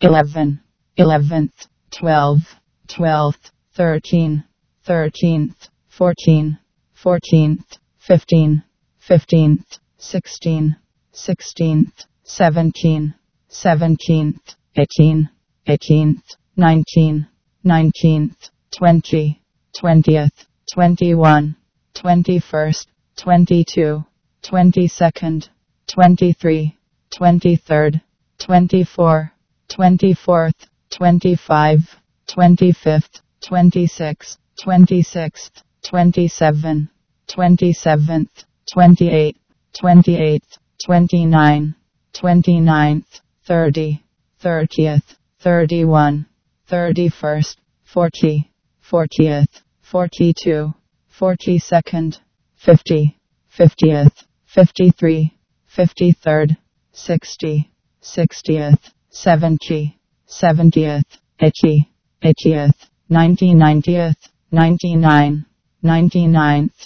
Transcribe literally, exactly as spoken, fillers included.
eleven, eleventh, twelve, twelfth, thirteen, thirteenth, fourteen, fourteenth, fifteen, fifteenth, sixteen, sixteenth, seventeen, seventeenth, eighteen, eighteenth, nineteen, nineteenth, twenty, twentieth, twenty-one, twenty-first, twenty-two, twenty-second, twenty-three, twenty-third, twenty-four, twenty-fourth, twenty-five, twenty-fifth, twenty-sixth, twenty-sixth, twenty-seven, twenty-seventh, twenty-eighth, twenty-eighth, twenty-nine, twenty-ninth, thirty, thirtieth, thirty-one, thirty-first, forty, fortieth, forty-two, forty-second, fifty, fiftieth, fifty-three, fifty-third, sixty, sixtieth, seventy, seventieth, eighty, eightieth, ninety, ninetieth, ninety-nine, ninety-ninth,